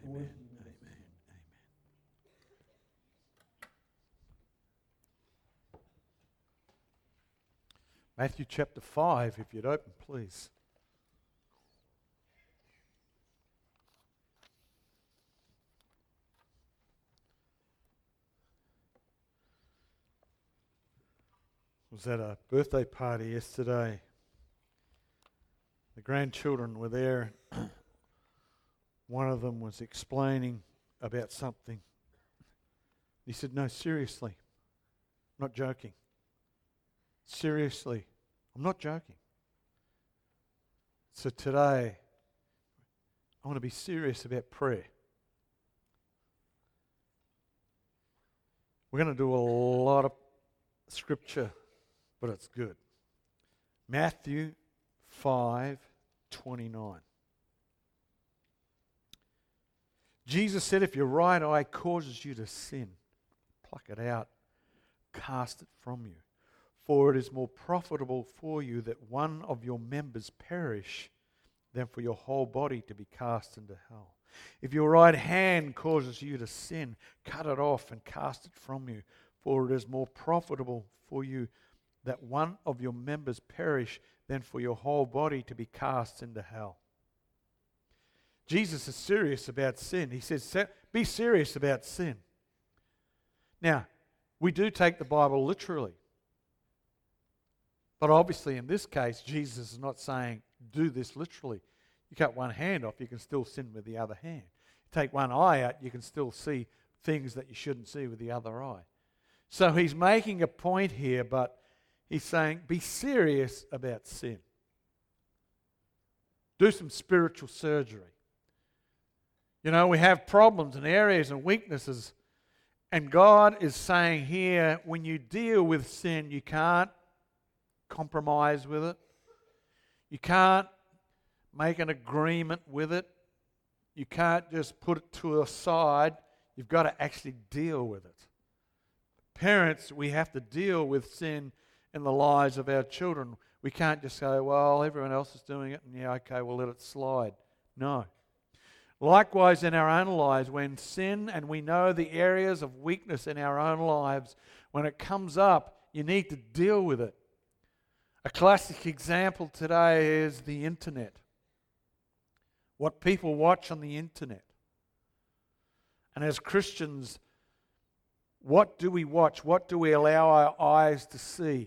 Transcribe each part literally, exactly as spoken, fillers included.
Amen. Amen. Matthew chapter five, if you'd open, please. I was at a birthday party yesterday. The grandchildren were there. One of them was explaining about something. He said, no, seriously, I'm not joking. Seriously, I'm not joking. So today, I want to be serious about prayer. We're going to do a lot of scripture, but it's good. Matthew five twenty-nine. Jesus said, if your right eye causes you to sin, pluck it out, cast it from you. For it is more profitable for you that one of your members perish than for your whole body to be cast into hell. If your right hand causes you to sin, cut it off and cast it from you. For it is more profitable for you that one of your members perish than for your whole body to be cast into hell. Jesus is serious about sin. He says, be serious about sin. Now, we do take the Bible literally. But obviously in this case, Jesus is not saying, do this literally. You cut one hand off, you can still sin with the other hand. You take one eye out, you can still see things that you shouldn't see with the other eye. So he's making a point here, but he's saying, be serious about sin. Do some spiritual surgery. You know, we have problems and areas and weaknesses. And God is saying here, when you deal with sin, you can't compromise with it. You can't make an agreement with it. You can't just put it to a side. You've got to actually deal with it. Parents, we have to deal with sin in the lives of our children. We can't just say, well, everyone else is doing it, and yeah, okay, we'll let it slide. No. Likewise, in our own lives, when sin and we know the areas of weakness in our own lives, when it comes up, you need to deal with it. A classic example today is the internet. What people watch on the internet. And as Christians, what do we watch? What do we allow our eyes to see?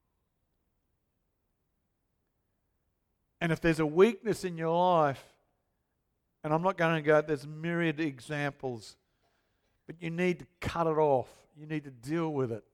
And if there's a weakness in your life, and I'm not going to go, there's myriad examples, but you need to cut it off. You need to deal with it.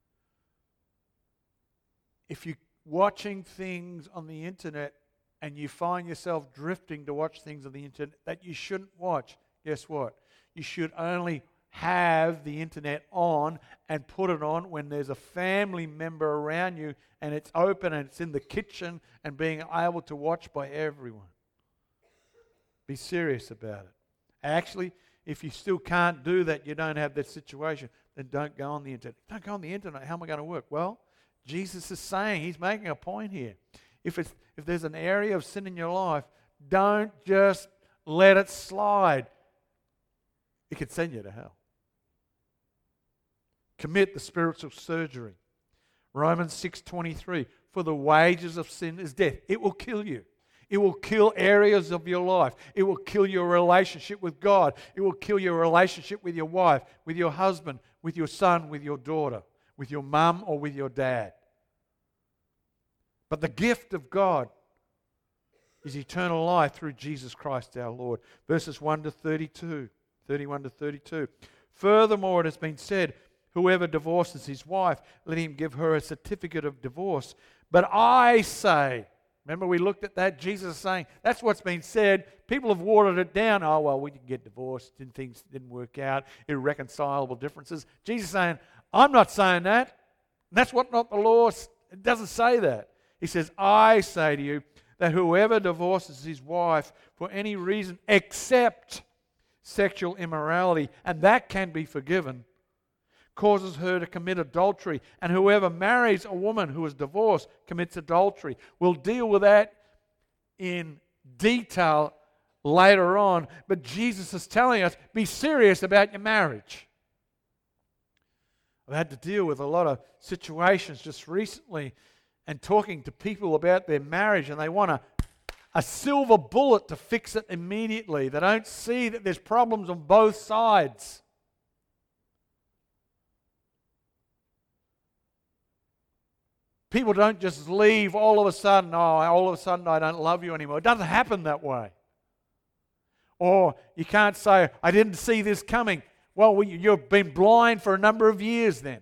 If you're watching things on the internet and you find yourself drifting to watch things on the internet that you shouldn't watch, guess what? You should only have the internet on and put it on when there's a family member around you and it's open and it's in the kitchen and being able to watch by everyone. Be serious about it. Actually, if you still can't do that, you don't have that situation, then don't go on the internet. Don't go on the internet. How am I going to work? Well, Jesus is saying, he's making a point here. If it's if there's an area of sin in your life, don't just let it slide. It could send you to hell. Commit the spiritual surgery. Romans six twenty-three, for the wages of sin is death. It will kill you. It will kill areas of your life. It will kill your relationship with God. It will kill your relationship with your wife, with your husband, with your son, with your daughter, with your mum or with your dad. But the gift of God is eternal life through Jesus Christ our Lord. Verses one to thirty-two, thirty-one to thirty-two. Furthermore, it has been said, whoever divorces his wife, let him give her a certificate of divorce. But I say, remember we looked at that? Jesus is saying, that's what's been said. People have watered it down. Oh, well, we didn't get divorced. Didn't, things didn't work out. Irreconcilable differences. Jesus is saying, I'm not saying that. And that's what not the law, it doesn't say that. He says, I say to you that whoever divorces his wife for any reason except sexual immorality, and that can be forgiven, causes her to commit adultery. And whoever marries a woman who is divorced commits adultery. We'll deal with that in detail later on. But Jesus is telling us, be serious about your marriage. I've had to deal with a lot of situations just recently and talking to people about their marriage, and they want a, a silver bullet to fix it immediately. They don't see that there's problems on both sides. People don't just leave all of a sudden, oh, all of a sudden I don't love you anymore. It doesn't happen that way. Or you can't say, I didn't see this coming. Well, you've been blind for a number of years then.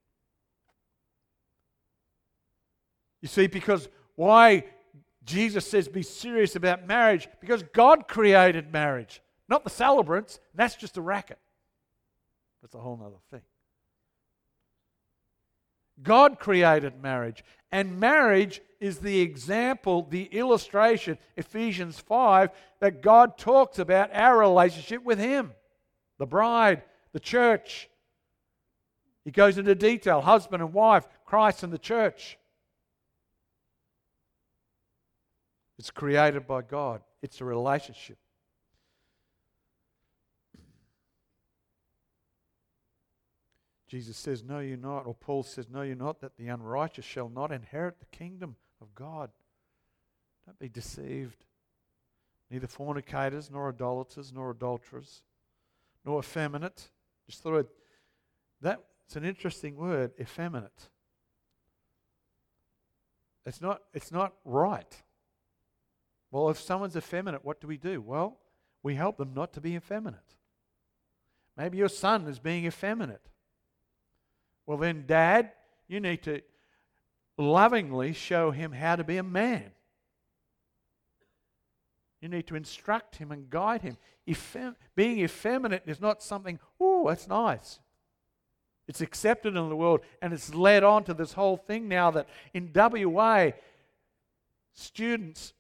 You see, because why Jesus says be serious about marriage? Because God created marriage, not the celebrants. That's just a racket. That's a whole other thing. God created marriage, and marriage is the example, the illustration, Ephesians five, that God talks about our relationship with Him, the bride, the church. He goes into detail, husband and wife, Christ and the church. It's created by God. It's a relationship. Jesus says, no, you're not. Or Paul says, no, you're not, that the unrighteous shall not inherit the kingdom of God. Don't be deceived. Neither fornicators, nor idolaters, nor adulterers, nor effeminate. Just thought that it's an interesting word, effeminate. It's not, it's not right. Well, if someone's effeminate, what do we do? Well, we help them not to be effeminate. Maybe your son is being effeminate. Well then, Dad, you need to lovingly show him how to be a man. You need to instruct him and guide him. Effem- being effeminate is not something, oh, that's nice. It's accepted in the world, and it's led on to this whole thing now that in W A, students,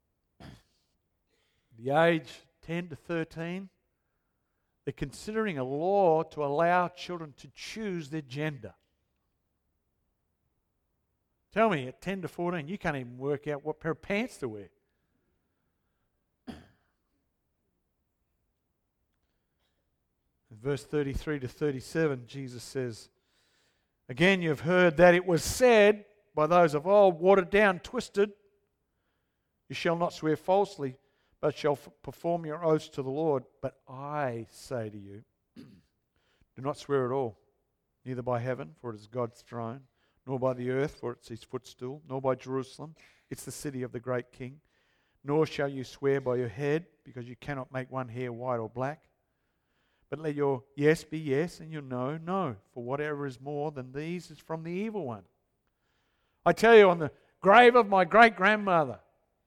the age ten to thirteen, they're considering a law to allow children to choose their gender. Tell me, at ten to fourteen, you can't even work out what pair of pants to wear. In verse thirty-three to thirty-seven, Jesus says, again, you've heard that it was said by those of old, watered down, twisted, you shall not swear falsely, but shall f- perform your oaths to the Lord. But I say to you, do not swear at all, neither by heaven, for it is God's throne, nor by the earth, for it's His footstool, nor by Jerusalem, it's the city of the great King. Nor shall you swear by your head, because you cannot make one hair white or black. But let your yes be yes, and your no, no. For whatever is more than these is from the evil one. I tell you, on the grave of my great-grandmother,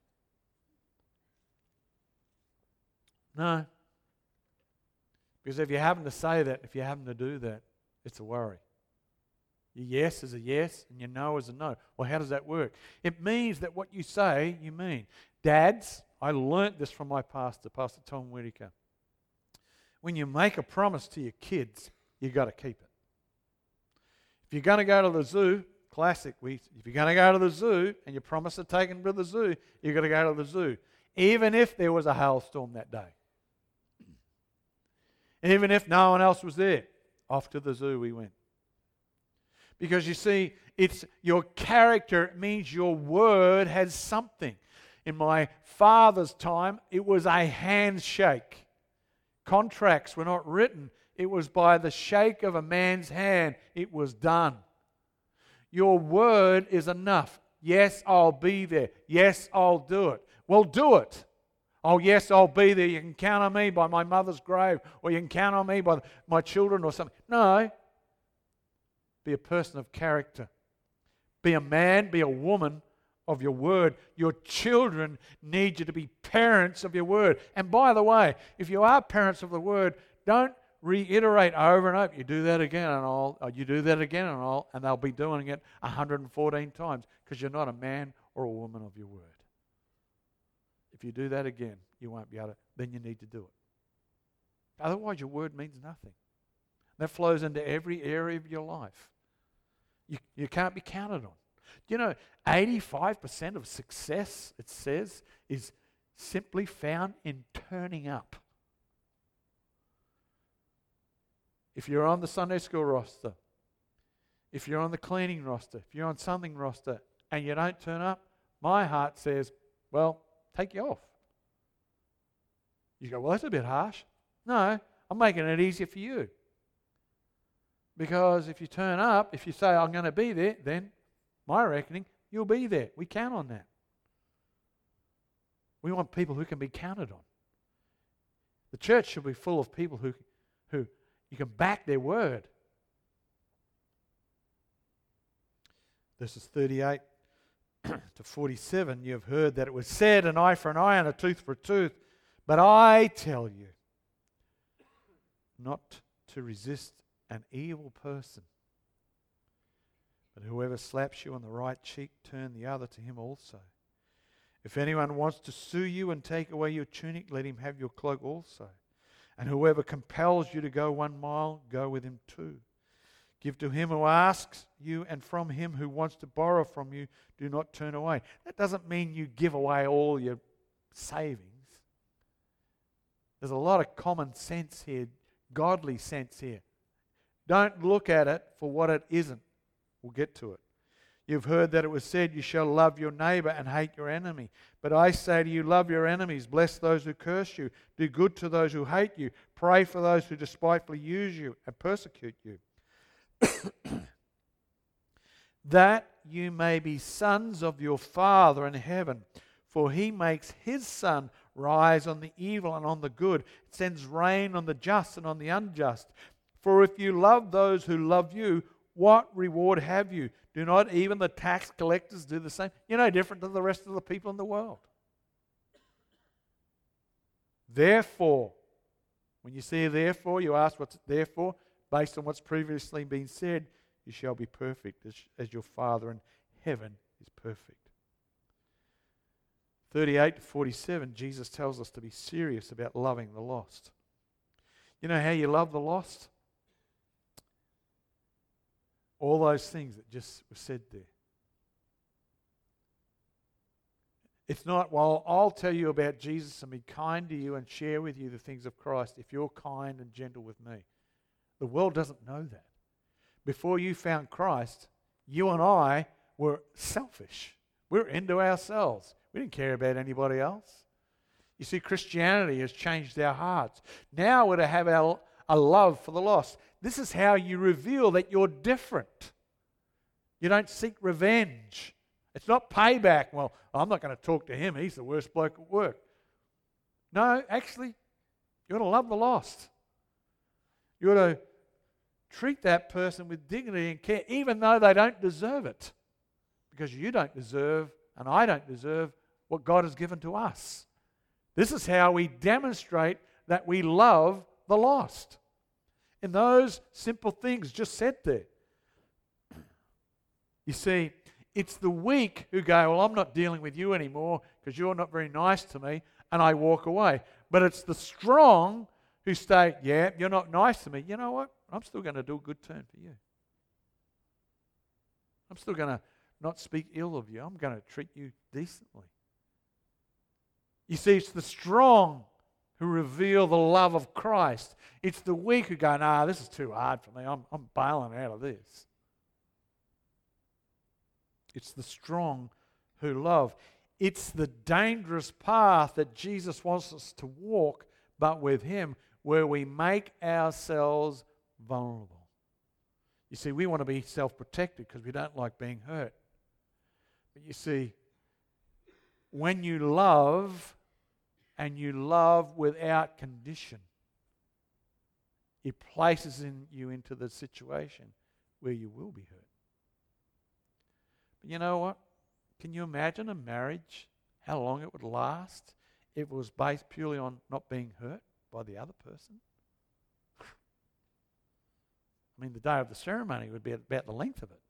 no. Because if you're having to say that, if you're having to do that, it's a worry. Your yes is a yes and your no is a no. Well, how does that work? It means that what you say, you mean. Dads, I learnt this from my pastor, Pastor Tom Whitaker. When you make a promise to your kids, you've got to keep it. If you're going to go to the zoo, classic, we, if you're going to go to the zoo and you promise to take them to the zoo, you've got to go to the zoo. Even if there was a hailstorm that day. Even if no one else was there, off to the zoo we went. Because you see, it's your character. It means your word has something. In my father's time, it was a handshake. Contracts were not written. It was by the shake of a man's hand. It was done. Your word is enough. Yes, I'll be there. Yes, I'll do it. Well, do it. Oh, yes, I'll be there. You can count on me by my mother's grave, or you can count on me by my children or something. No. Be a person of character. Be a man, be a woman of your word. Your children need you to be parents of your word. And by the way, if you are parents of the word, don't reiterate over and over. You do that again and all. You do that again and all, and they'll be doing it one hundred fourteen times because you're not a man or a woman of your word. If you do that again, you won't be able to, then you need to do it. Otherwise, your word means nothing. That flows into every area of your life. You, you can't be counted on. You know, eighty-five percent of success, it says, is simply found in turning up. If you're on the Sunday school roster, if you're on the cleaning roster, if you're on something roster, and you don't turn up, my heart says, well, take you off. You go, well, that's a bit harsh. No, I'm making it easier for you. Because if you turn up, if you say, I'm going to be there, then, my reckoning, you'll be there. We count on that. We want people who can be counted on. The church should be full of people who, who you can back their word. Verses thirty-eight to forty-seven, you have heard that it was said, an eye for an eye and a tooth for a tooth. But I tell you, not to resist an evil person. But whoever slaps you on the right cheek, turn the other to him also. If anyone wants to sue you and take away your tunic, let him have your cloak also. And whoever compels you to go one mile, go with him two. Give to him who asks you, and from him who wants to borrow from you, do not turn away. That doesn't mean you give away all your savings. There's a lot of common sense here, godly sense here. Don't look at it for what it isn't. We'll get to it. You've heard that it was said, you shall love your neighbor and hate your enemy. But I say to you, love your enemies, bless those who curse you, do good to those who hate you, pray for those who despitefully use you and persecute you. That you may be sons of your Father in heaven. For he makes his sun rise on the evil and on the good, sends rain on the just and on the unjust. For if you love those who love you, what reward have you? Do not even the tax collectors do the same? You're no different to the rest of the people in the world. Therefore, when you see therefore, you ask what's there for. Based on what's previously been said, you shall be perfect as, as your Father in heaven is perfect. thirty-eight to forty-seven, Jesus tells us to be serious about loving the lost. You know how you love the lost? All those things that just were said there. It's not, well, I'll tell you about Jesus and be kind to you and share with you the things of Christ if you're kind and gentle with me. The world doesn't know that. Before you found Christ, you and I were selfish. We were into ourselves. We didn't care about anybody else. You see, Christianity has changed our hearts. Now we're to have our, a love for the lost. This is how you reveal that you're different. You don't seek revenge. It's not payback. Well, I'm not going to talk to him. He's the worst bloke at work. No, actually, you ought to love the lost. You ought to treat that person with dignity and care, even though they don't deserve it. Because you don't deserve, and I don't deserve, what God has given to us. This is how we demonstrate that we love the lost. In those simple things just said there. You see, it's the weak who go, well, I'm not dealing with you anymore because you're not very nice to me, and I walk away. But it's the strong who say, yeah, you're not nice to me. You know what? I'm still going to do a good turn for you. I'm still going to not speak ill of you. I'm going to treat you decently. You see, it's the strong who reveal the love of Christ. It's the weak who go, nah, this is too hard for me. I'm, I'm bailing out of this. It's the strong who love. It's the dangerous path that Jesus wants us to walk, but with him, where we make ourselves vulnerable. You see, we want to be self-protected because we don't like being hurt. But you see, when you love, and you love without condition, it places in you into the situation where you will be hurt. But you know what? Can you imagine a marriage, how long it would last if it was based purely on not being hurt by the other person? I mean, the day of the ceremony would be about the length of it.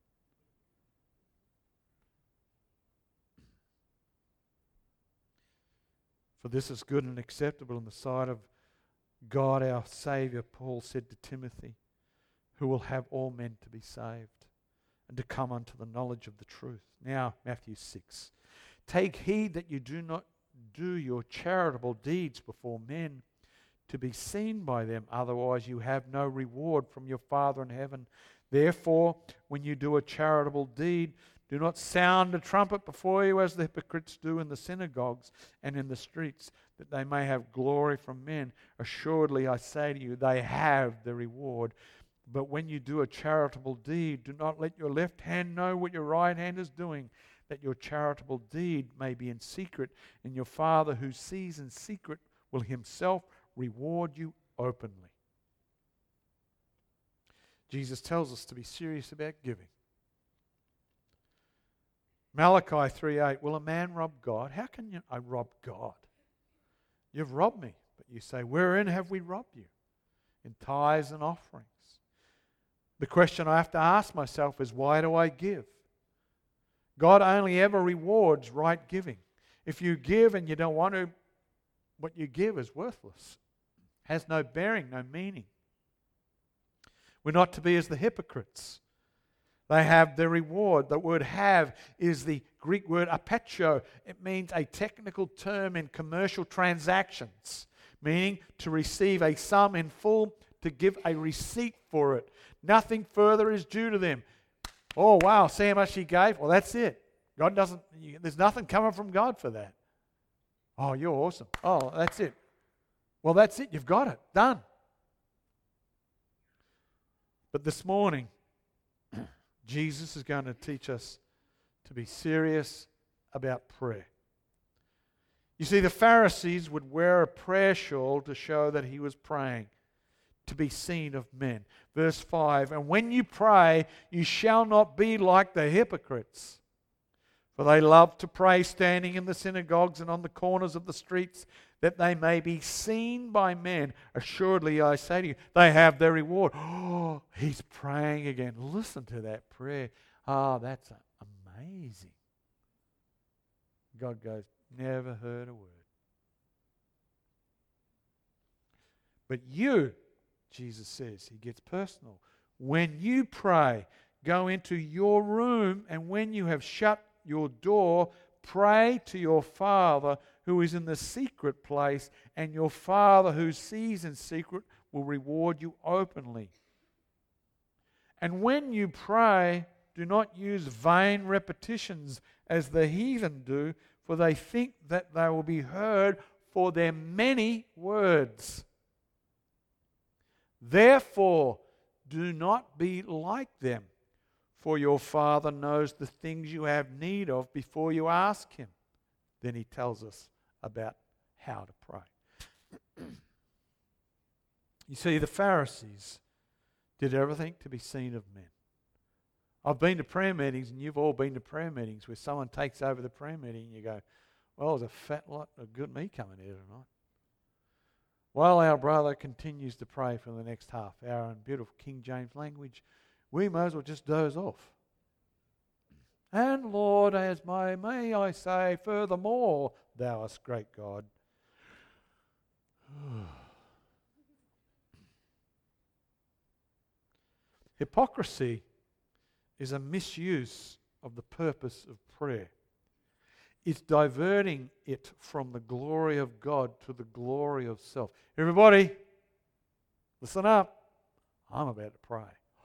For this is good and acceptable in the sight of God our Saviour, Paul said to Timothy, who will have all men to be saved and to come unto the knowledge of the truth. Now, Matthew six. Take heed that you do not do your charitable deeds before men to be seen by them. Otherwise, you have no reward from your Father in heaven. Therefore, when you do a charitable deed, do not sound a trumpet before you as the hypocrites do in the synagogues and in the streets, that they may have glory from men. Assuredly, I say to you, they have the reward. But when you do a charitable deed, do not let your left hand know what your right hand is doing, that your charitable deed may be in secret, and your Father who sees in secret will himself reward you openly. Jesus tells us to be serious about giving. Malachi three eight, will a man rob God? How can you, I rob God? You've robbed me. But you say, wherein have we robbed you? In tithes and offerings. The question I have to ask myself is, why do I give? God only ever rewards right giving. If you give and you don't want to, what you give is worthless. Has no bearing, no meaning. We're not to be as the hypocrites. They have their reward. The word have is the Greek word apetio. It means a technical term in commercial transactions, meaning to receive a sum in full, to give a receipt for it. Nothing further is due to them. Oh, wow, see how much he gave? Well, that's it. God doesn't, there's nothing coming from God for that. Oh, you're awesome. Oh, that's it. Well, that's it. You've got it. Done. But this morning, Jesus is going to teach us to be serious about prayer. You see, the Pharisees would wear a prayer shawl to show that he was praying, to be seen of men. Verse five, and when you pray, you shall not be like the hypocrites, for they love to pray standing in the synagogues and on the corners of the streets, that they may be seen by men. Assuredly, I say to you, they have their reward. Oh, he's praying again. Listen to that prayer. Ah, oh, that's amazing. God goes, never heard a word. But you, Jesus says, he gets personal. When you pray, go into your room, and when you have shut your door, pray to your Father who is in the secret place, and your Father who sees in secret will reward you openly. And when you pray, do not use vain repetitions as the heathen do, for they think that they will be heard for their many words. Therefore, do not be like them, for your Father knows the things you have need of before you ask him. Then he tells us about how to pray. You see, the Pharisees did everything to be seen of men. I've been to prayer meetings, and you've all been to prayer meetings where someone takes over the prayer meeting and you go, well, there's a fat lot of good me coming here tonight. While our brother continues to pray for the next half hour in beautiful King James language, we may as well just doze off. And Lord, as my may I say, furthermore, thou art great God. Hypocrisy is a misuse of the purpose of prayer. It's diverting it from the glory of God to the glory of self. Everybody, listen up. I'm about to pray.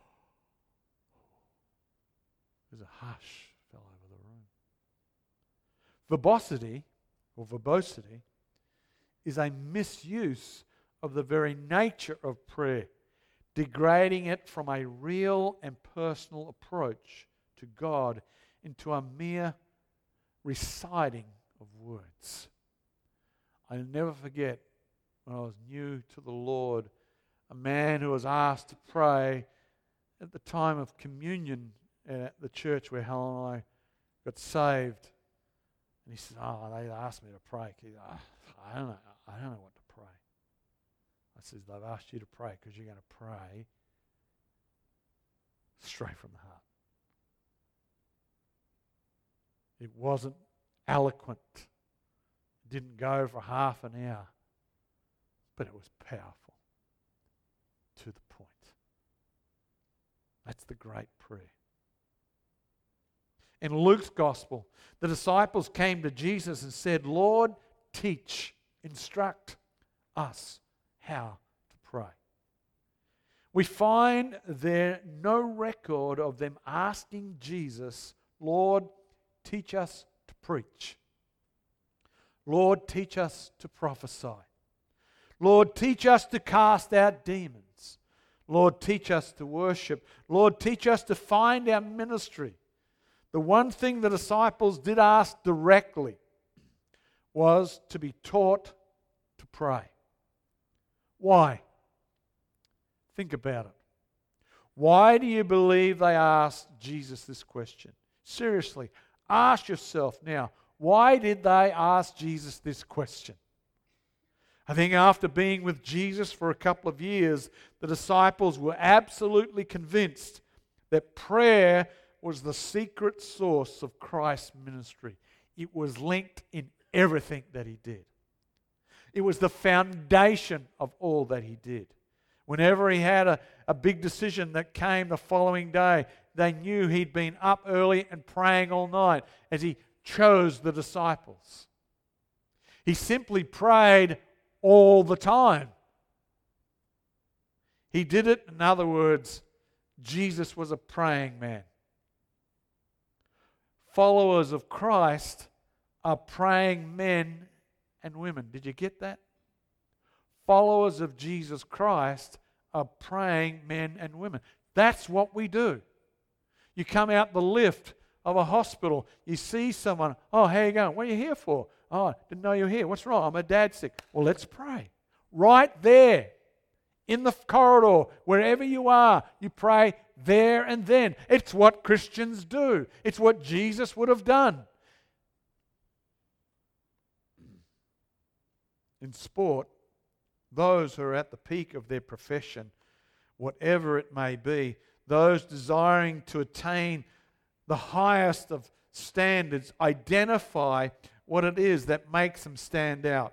There's a hush fell over the room. Verbosity, or verbosity, is a misuse of the very nature of prayer, degrading it from a real and personal approach to God into a mere reciting of words. I'll never forget when I was new to the Lord, a man who was asked to pray at the time of communion at the church where Helen and I got saved. And he said, oh, they asked me to pray. He said, oh, I don't know. I don't know what to pray. I said, they've asked you to pray because you're going to pray straight from the heart. It wasn't eloquent. It didn't go for half an hour. But it was powerful. To the point. That's the great prayer. In Luke's gospel, the disciples came to Jesus and said, Lord, teach, instruct us how to pray. We find there no record of them asking Jesus, Lord, teach us to preach. Lord, teach us to prophesy. Lord, teach us to cast out demons. Lord, teach us to worship. Lord, teach us to find our ministry. The one thing the disciples did ask directly was to be taught to pray. Why? Think about it. Why do you believe they asked Jesus this question? Seriously, ask yourself now, why did they ask Jesus this question? I think after being with Jesus for a couple of years, the disciples were absolutely convinced that prayer was the secret source of Christ's ministry. It was linked in everything that he did. It was the foundation of all that he did. Whenever he had a, a big decision that came the following day, they knew he'd been up early and praying all night as he chose the disciples. He simply prayed all the time. He did it, in other words, Jesus was a praying man. Followers of Christ are praying men and women. Did you get that? Followers of Jesus Christ are praying men and women. That's what we do. You come out the lift of a hospital, you see someone, oh, how you going? What are you here for? Oh, didn't know you were here. What's wrong? My dad's sick. Well, let's pray. Right there, in the corridor, wherever you are, you pray there and then. It's what Christians do. It's what Jesus would have done. In sport, those who are at the peak of their profession, whatever it may be, those desiring to attain the highest of standards, identify what it is that makes them stand out.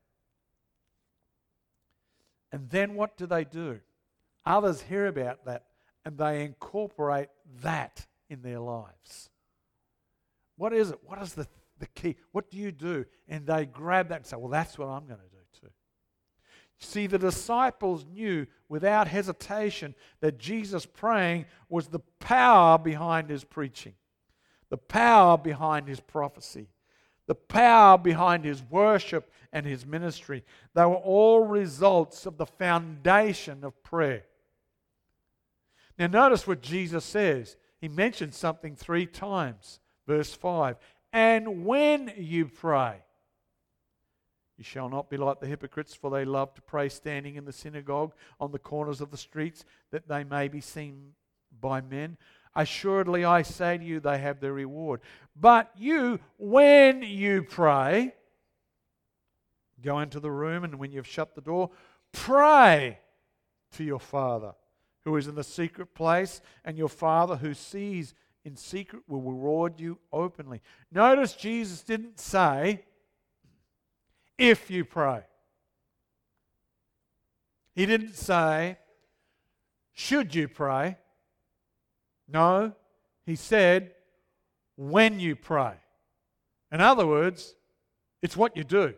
And then what do they do? Others hear about that and they incorporate that in their lives. What is it? What is the, the key? What do you do? And they grab that and say, well, that's what I'm going to do too. See, the disciples knew without hesitation that Jesus praying was the power behind his preaching, the power behind his prophecy, the power behind his worship and his ministry. They were all results of the foundation of prayer. Now notice what Jesus says. He mentions something three times. Verse five, and when you pray, you shall not be like the hypocrites, for they love to pray standing in the synagogue on the corners of the streets, that they may be seen by men. Assuredly, I say to you, they have their reward. But you, when you pray, go into the room, and when you've shut the door, pray to your Father who is in the secret place, and your Father who sees in secret will reward you openly. Notice Jesus didn't say, if you pray. He didn't say, should you pray? No, he said, when you pray. In other words, it's what you do.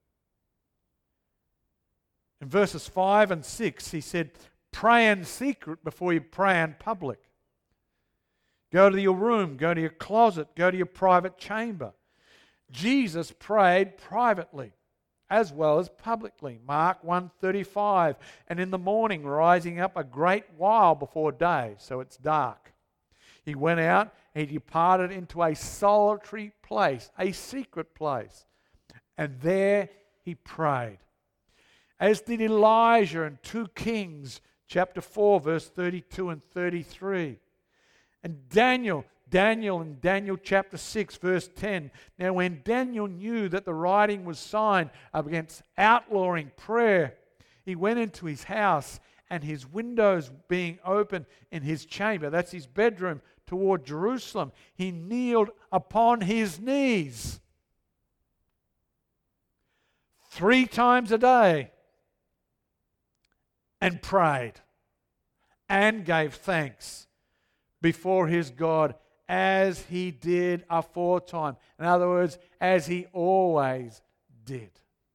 In verses five and six, he said, pray in secret before you pray in public. Go to your room, go to your closet, go to your private chamber. Jesus prayed privately as well as publicly. Mark one thirty-five, and in the morning rising up a great while before day, so it's dark, he went out and he departed into a solitary place, a secret place, and there he prayed. As did Elijah in Second Kings chapter four, verse thirty-two and thirty-three. And Daniel, Daniel in Daniel chapter six, verse ten. Now when Daniel knew that the writing was signed against outlawing prayer, he went into his house, and his windows being open in his chamber, that's his bedroom, toward Jerusalem, he kneeled upon his knees three times a day and prayed and gave thanks before his God, as he did aforetime. In other words, as he always did.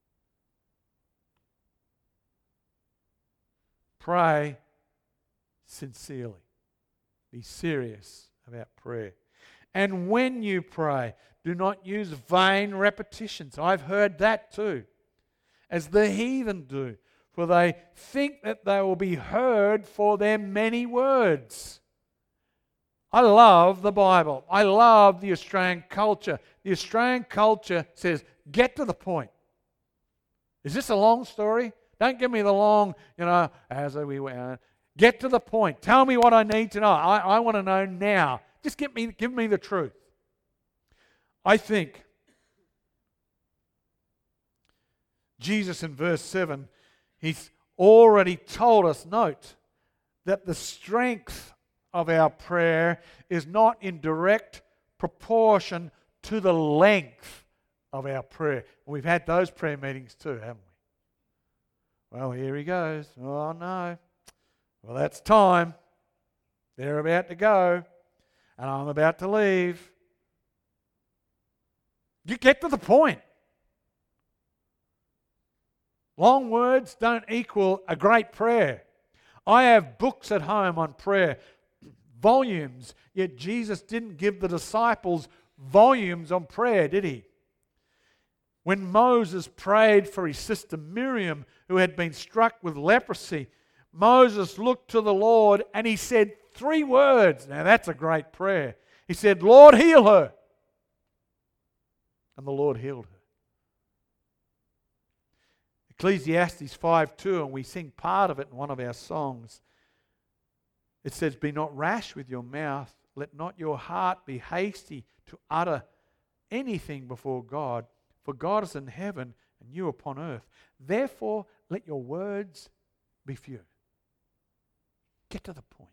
Pray sincerely. Be serious about prayer. And when you pray, do not use vain repetitions. I've heard that too, as the heathen do, for they think that they will be heard for their many words. I love the Bible. I love the Australian culture. The Australian culture says, get to the point. Is this a long story? Don't give me the long, you know, as we went. Get to the point. Tell me what I need to know. I, I want to know now. Just give me, give me the truth. I think Jesus in verse seven, he's already told us, note, that the strength of our prayer is not in direct proportion to the length of our prayer. We've had those prayer meetings too, haven't we? Well, here he goes. Oh, no. Well, that's time. They're about to go, and I'm about to leave. You get to the point. Long words don't equal a great prayer. I have books at home on prayer, volumes, yet Jesus didn't give the disciples volumes on prayer, did he? When Moses prayed for his sister Miriam, who had been struck with leprosy, Moses looked to the Lord and he said three words. Now that's a great prayer. He said, Lord, heal her. And the Lord healed her. Ecclesiastes five two, and we sing part of it in one of our songs. It says, be not rash with your mouth. Let not your heart be hasty to utter anything before God. For God is in heaven and you upon earth. Therefore, let your words be few. Get to the point.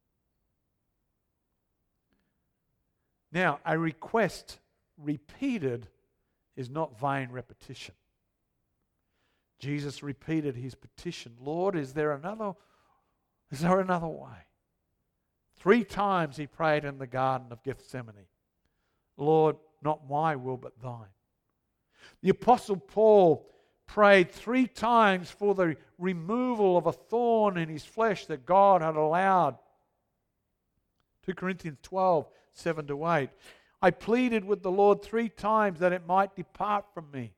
Now, a request repeated is not vain repetition. Jesus repeated his petition. Lord, is there another, is there another way? Three times he prayed in the Garden of Gethsemane. Lord, not my will but thine. The Apostle Paul prayed three times for the removal of a thorn in his flesh that God had allowed. Second Corinthians twelve, seven to eight. I pleaded with the Lord three times that it might depart from me.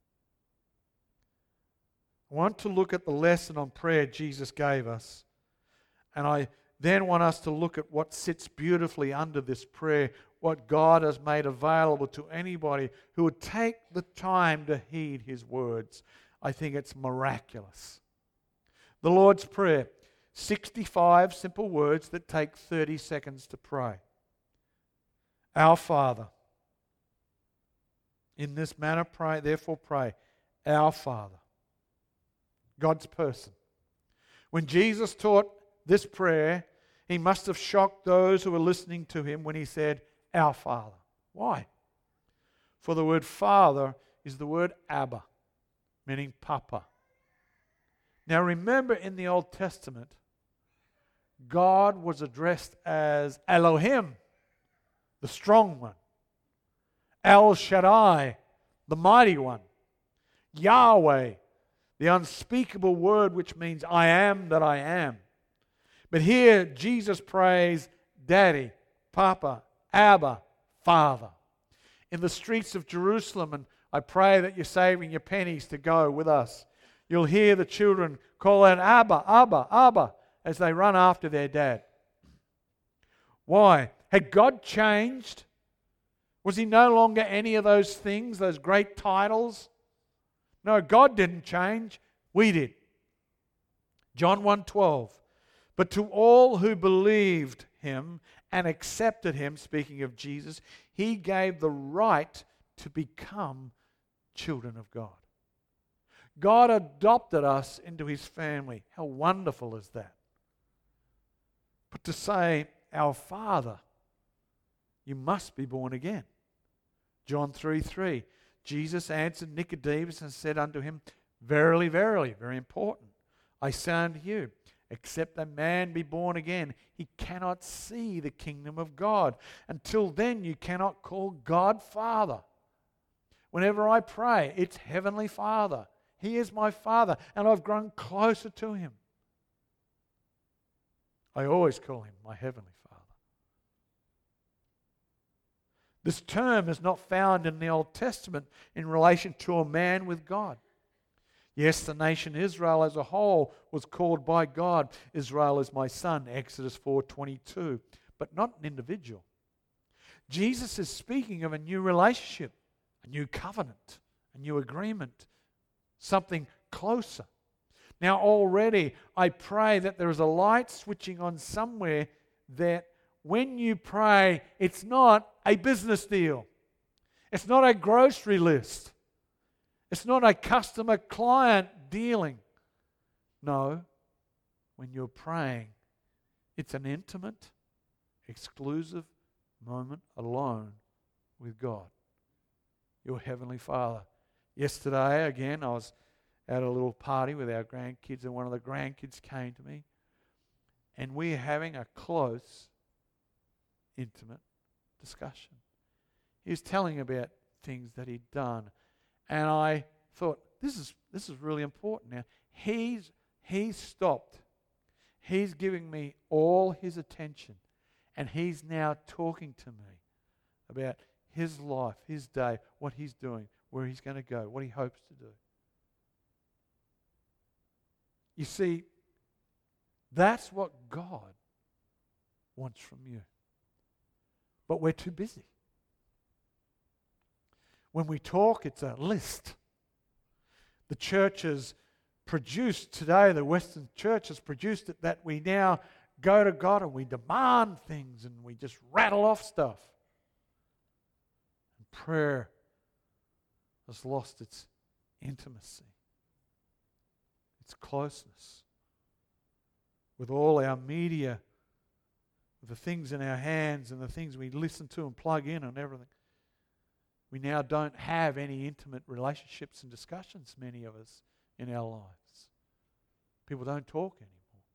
I want to look at the lesson on prayer Jesus gave us. And I then want us to look at what sits beautifully under this prayer, what God has made available to anybody who would take the time to heed his words. I think it's miraculous. The Lord's Prayer, sixty-five simple words that take thirty seconds to pray. Our Father. In this manner pray, therefore pray. Our Father. God's person. When Jesus taught this prayer, he must have shocked those who were listening to him when he said, Our Father. Why? For the word Father is the word Abba, meaning Papa. Now remember, in the Old Testament, God was addressed as Elohim, the strong one. El Shaddai, the mighty one. Yahweh, the unspeakable word which means I am that I am. But here Jesus prays Daddy, Papa, Abba, Father. In the streets of Jerusalem, and I pray that you're saving your pennies to go with us, you'll hear the children call out Abba, Abba, Abba as they run after their dad. Why? Had God changed? Was he no longer any of those things, those great titles? No, God didn't change. We did. John one twelve. But to all who believed him and accepted him, speaking of Jesus, he gave the right to become children of God. God adopted us into his family. How wonderful is that? But to say, our Father, you must be born again. John three three. Jesus answered Nicodemus and said unto him, Verily, verily, very important, I say unto you, except a man be born again, he cannot see the kingdom of God. Until then, you cannot call God Father. Whenever I pray, it's Heavenly Father. He is my Father, and I've grown closer to Him. I always call Him my Heavenly Father. This term is not found in the Old Testament in relation to a man with God. Yes, the nation Israel as a whole was called by God, Israel is my son, Exodus four twenty-two, but not an individual. Jesus is speaking of a new relationship, a new covenant, a new agreement, something closer. Now already I pray that there is a light switching on somewhere that when you pray, it's not a business deal. It's not a grocery list. It's not a customer-client dealing. No, when you're praying, it's an intimate, exclusive moment alone with God, your Heavenly Father. Yesterday, again, I was at a little party with our grandkids, and one of the grandkids came to me, and we're having a close, intimate discussion. He was telling about things that he'd done, and I thought, this is this is really important now. He's he's stopped. He's giving me all his attention, and he's now talking to me about his life, his day, what he's doing, where he's going to go, what he hopes to do. You see, that's what God wants from you. But we're too busy. When we talk, it's a list. The church has produced today, the Western church has produced it, that we now go to God and we demand things and we just rattle off stuff. And prayer has lost its intimacy, its closeness. With all our media, with the things in our hands and the things we listen to and plug in and everything, we now don't have any intimate relationships and discussions, many of us, in our lives. People don't talk anymore.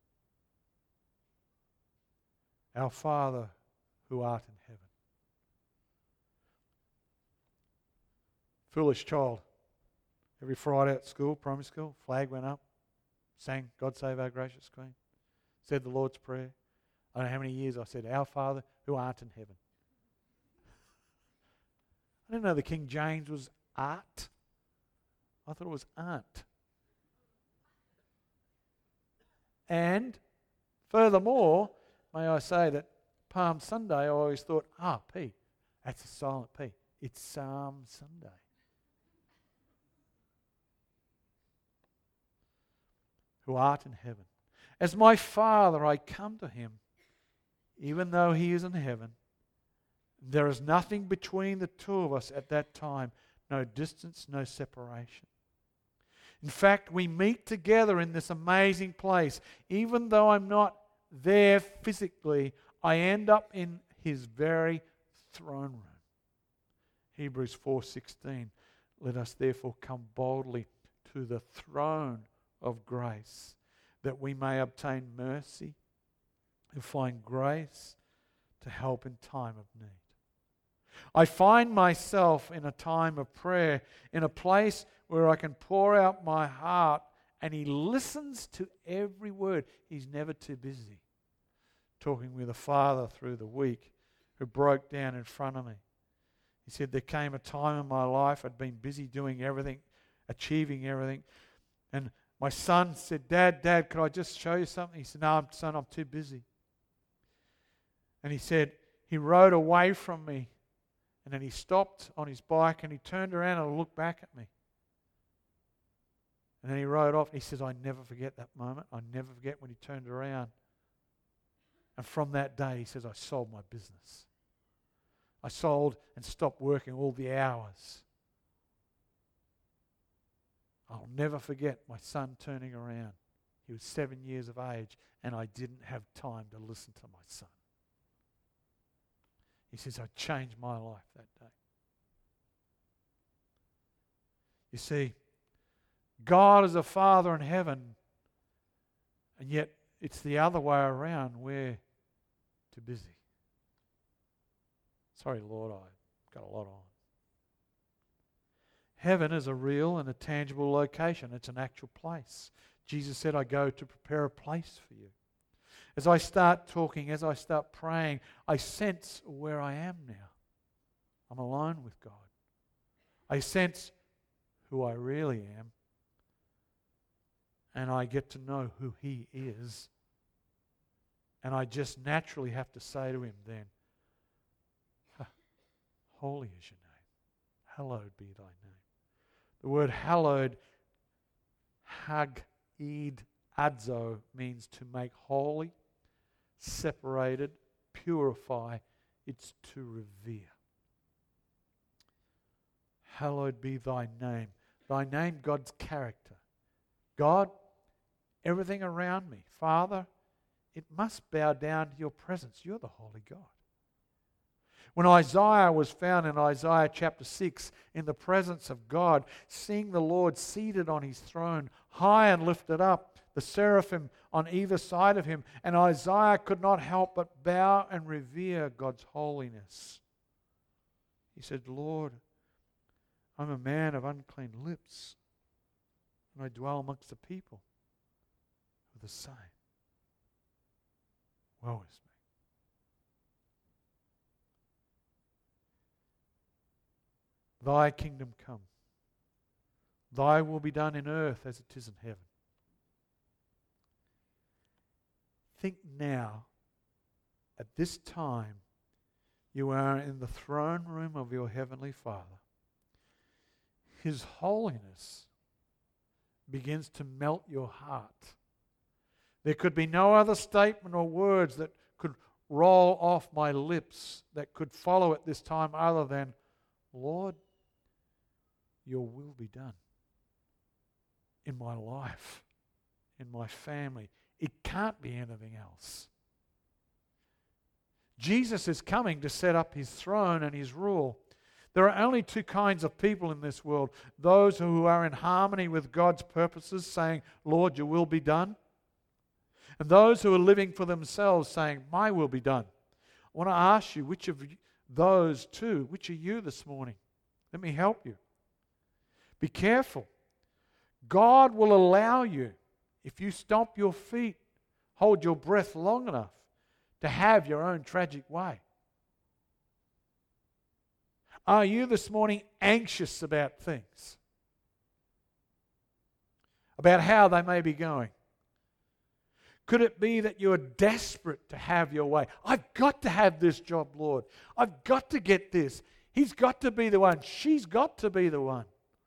Our Father who art in heaven. Foolish child. Every Friday at school, primary school, flag went up, sang God Save Our Gracious Queen, said the Lord's Prayer. I don't know how many years I said, Our Father who art in heaven. I didn't know the King James was art. I thought it was aunt. And furthermore, may I say that Palm Sunday, I always thought, ah, P, that's a silent P. It's Psalm Sunday. Who art in heaven. As my Father, I come to him, even though he is in heaven. There is nothing between the two of us at that time. No distance, no separation. In fact, we meet together in this amazing place. Even though I'm not there physically, I end up in his very throne room. Hebrews four sixteen. Let us therefore come boldly to the throne of grace, that we may obtain mercy and find grace to help in time of need. I find myself in a time of prayer, in a place where I can pour out my heart, and he listens to every word. He's never too busy. Talking with a father through the week who broke down in front of me. He said, there came a time in my life I'd been busy doing everything, achieving everything, and my son said, Dad, Dad, could I just show you something? He said, no, son, I'm too busy. And he said, he rode away from me. And then he stopped on his bike and he turned around and looked back at me. And then he rode off. He says, I never forget that moment. I never forget when he turned around. And from that day, he says, I sold my business. I sold and stopped working all the hours. I'll never forget my son turning around. He was seven years of age and I didn't have time to listen to my son. He says, I changed my life that day. You see, God is a Father in heaven, and yet it's the other way around. We're too busy. Sorry, Lord, I've got a lot on. Heaven is a real and a tangible location. It's an actual place. Jesus said, I go to prepare a place for you. As I start talking, as I start praying, I sense where I am now. I'm alone with God. I sense who I really am. And I get to know who He is. And I just naturally have to say to Him then, holy is your name. Hallowed be thy name. The word hallowed, hag-id adzo, means to make holy, separated, purify. It's to revere. Hallowed be thy name. Thy name, God's character. God, everything around me, Father, it must bow down to your presence. You're the holy God. When Isaiah was found in Isaiah chapter six in the presence of God, seeing the Lord seated on his throne, high and lifted up, the seraphim on either side of him, and Isaiah could not help but bow and revere God's holiness. He said, Lord, I'm a man of unclean lips, and I dwell amongst the people who are the same. Woe is me. Thy kingdom come. Thy will be done in earth as it is in heaven. Think now, at this time, you are in the throne room of your heavenly Father. His holiness begins to melt your heart. There could be no other statement or words that could roll off my lips that could follow at this time other than, Lord, your will be done in my life, in my family. It can't be anything else. Jesus is coming to set up his throne and his rule. There are only two kinds of people in this world. Those who are in harmony with God's purposes, saying, Lord, your will be done. And those who are living for themselves, saying, my will be done. I want to ask you, which of those two, which are you this morning? Let me help you. Be careful. God will allow you, if you stomp your feet, hold your breath long enough, to have your own tragic way. Are you this morning anxious about things? About how they may be going? Could it be that you are desperate to have your way? I've got to have this job, Lord. I've got to get this. He's got to be the one. She's got to be the one.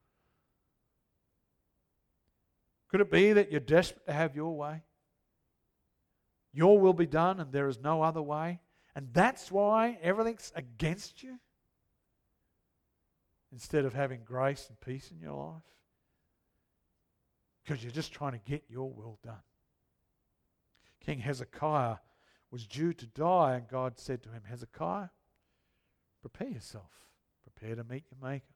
Could it be that you're desperate to have your way? Your will be done and there is no other way. And that's why everything's against you? Instead of having grace and peace in your life? Because you're just trying to get your will done. King Hezekiah was due to die, and God said to him, Hezekiah, prepare yourself. Prepare to meet your Maker.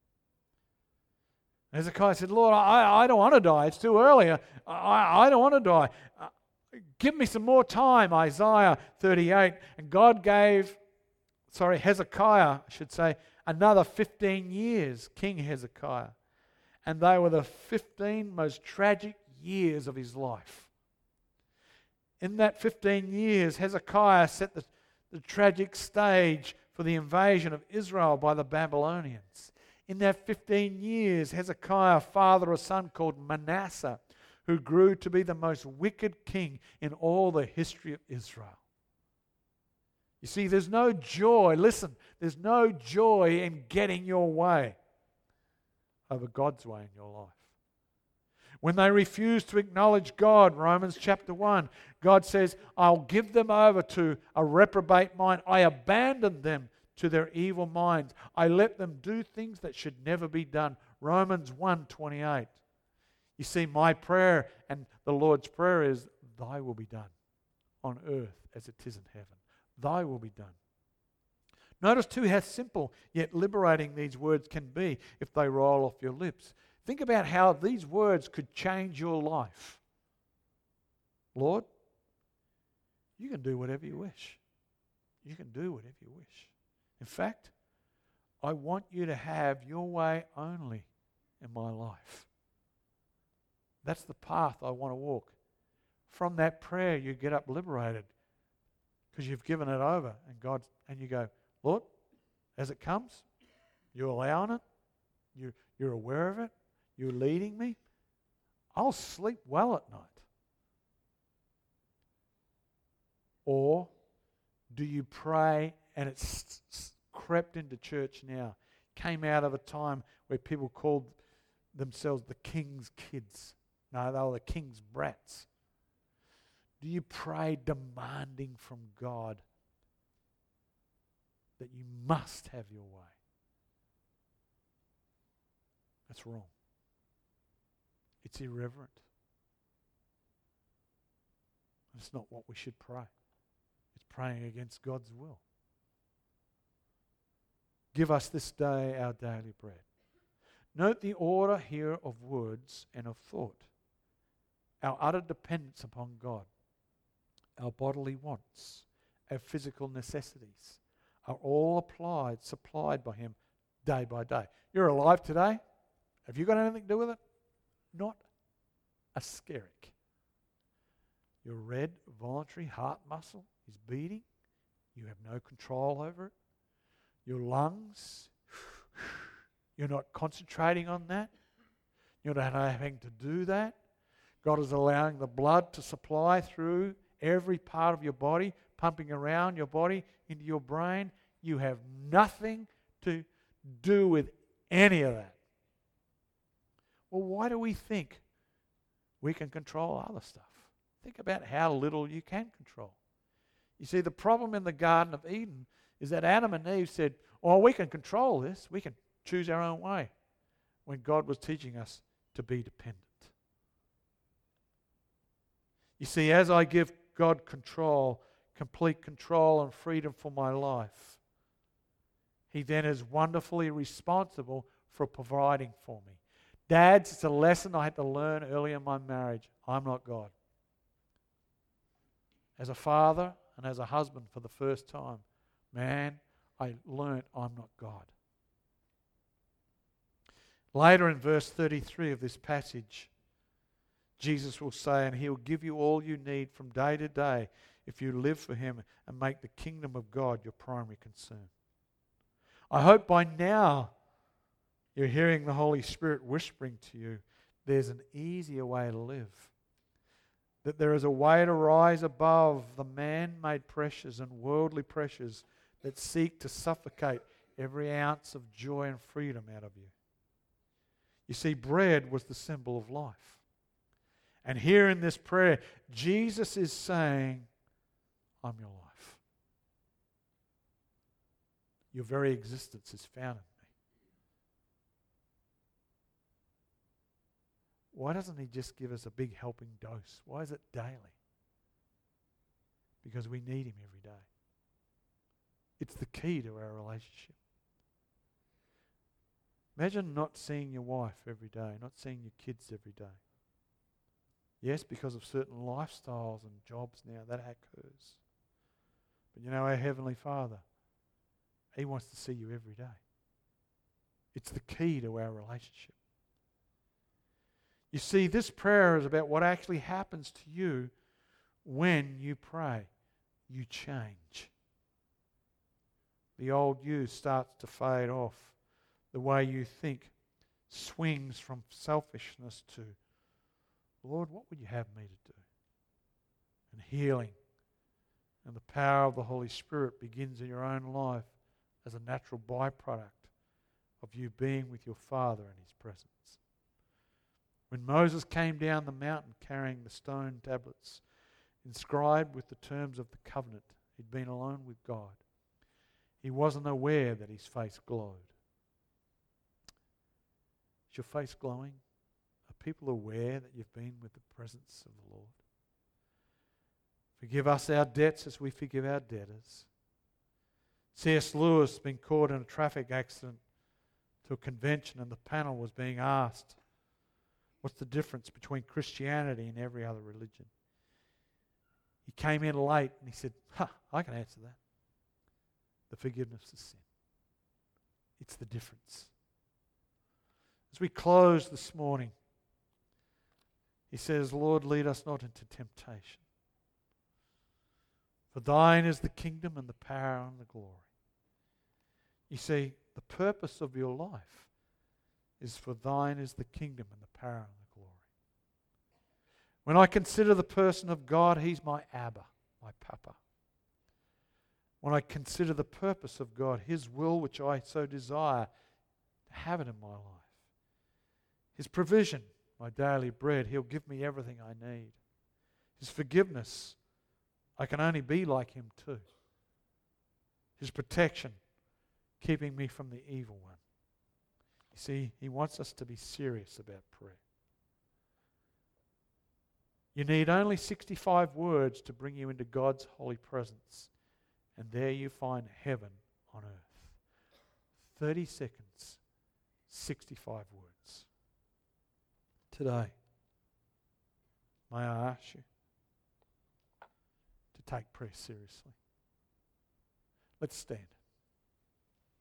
And Hezekiah said, Lord, I, I don't want to die. It's too early. I, I don't want to die. Uh, give me some more time, Isaiah thirty-eight. And God gave, sorry, Hezekiah, I should say, another fifteen years, King Hezekiah. And they were the fifteen most tragic years of his life. In that fifteen years, Hezekiah set the, the tragic stage for the invasion of Israel by the Babylonians. In that fifteen years, Hezekiah fathered a son called Manasseh, who grew to be the most wicked king in all the history of Israel. You see, there's no joy, listen, there's no joy in getting your way over God's way in your life. When they refuse to acknowledge God, Romans chapter one, God says, I'll give them over to a reprobate mind. I abandoned them to their evil minds. I let them do things that should never be done. Romans one twenty-eight. You see, my prayer and the Lord's prayer is, thy will be done on earth as it is in heaven. Thy will be done. Notice too how simple yet liberating these words can be if they roll off your lips. Think about how these words could change your life. Lord, you can do whatever you wish. You can do whatever you wish. In fact, I want you to have your way only in my life. That's the path I want to walk. From that prayer, you get up liberated because you've given it over, and God, and you go, Lord, as it comes, you're allowing it, you, you're aware of it, you're leading me. I'll sleep well at night. Or do you pray and it's crept into church now, came out of a time where people called themselves the king's kids? No, they were the king's brats. Do you pray demanding from God that you must have your way? That's wrong. It's irreverent. It's not what we should pray. It's praying against God's will. Give us this day our daily bread. Note the order here of words and of thought. Our utter dependence upon God, our bodily wants, our physical necessities are all applied, supplied by Him day by day. You're alive today. Have you got anything to do with it? Not a skerrick. Your red voluntary heart muscle is beating. You have no control over it. Your lungs, you're not concentrating on that. You're not having to do that. God is allowing the blood to supply through every part of your body, pumping around your body into your brain. You have nothing to do with any of that. Well, why do we think we can control other stuff? Think about how little you can control. You see, the problem in the Garden of Eden is that Adam and Eve said, oh, we can control this. We can choose our own way. When God was teaching us to be dependent. You see, as I give God control, complete control and freedom for my life, He then is wonderfully responsible for providing for me. Dads, it's a lesson I had to learn early in my marriage. I'm not God. As a father and as a husband for the first time, man, I learned I'm not God. Later in verse thirty-three of this passage, Jesus will say, and He will give you all you need from day to day if you live for Him and make the kingdom of God your primary concern. I hope by now you're hearing the Holy Spirit whispering to you, there's an easier way to live. That there is a way to rise above the man-made pressures and worldly pressures that seek to suffocate every ounce of joy and freedom out of you. You see, bread was the symbol of life. And here in this prayer, Jesus is saying, I'm your life. Your very existence is found in me. Why doesn't He just give us a big helping dose? Why is it daily? Because we need Him every day. It's the key to our relationship. Imagine not seeing your wife every day, not seeing your kids every day. Yes, because of certain lifestyles and jobs now, that occurs. But you know, our Heavenly Father, He wants to see you every day. It's the key to our relationship. You see, this prayer is about what actually happens to you when you pray. You change. The old you starts to fade off. The way you think swings from selfishness to, Lord, what would you have me to do? And healing and the power of the Holy Spirit begins in your own life as a natural byproduct of you being with your Father in His presence. When Moses came down the mountain carrying the stone tablets inscribed with the terms of the covenant, he'd been alone with God. He wasn't aware that his face glowed. Is your face glowing? Are people aware that you've been with the presence of the Lord? Forgive us our debts as we forgive our debtors. C S Lewis has been caught in a traffic accident to a convention, and the panel was being asked, what's the difference between Christianity and every other religion? He came in late and he said, ha, I can answer that. The forgiveness of sin. It's the difference. As we close this morning, he says, Lord, lead us not into temptation. For thine is the kingdom and the power and the glory. You see, the purpose of your life is for thine is the kingdom and the power and the glory. When I consider the person of God, he's my Abba, my Papa. When I consider the purpose of God, his will which I so desire to have it in my life. His provision, my daily bread, he'll give me everything I need. His forgiveness, I can only be like him too. His protection, keeping me from the evil one. You see, he wants us to be serious about prayer. You need only sixty-five words to bring you into God's holy presence. And there you find heaven on earth. thirty seconds, sixty-five words. Today, may I ask you to take prayer seriously. Let's stand.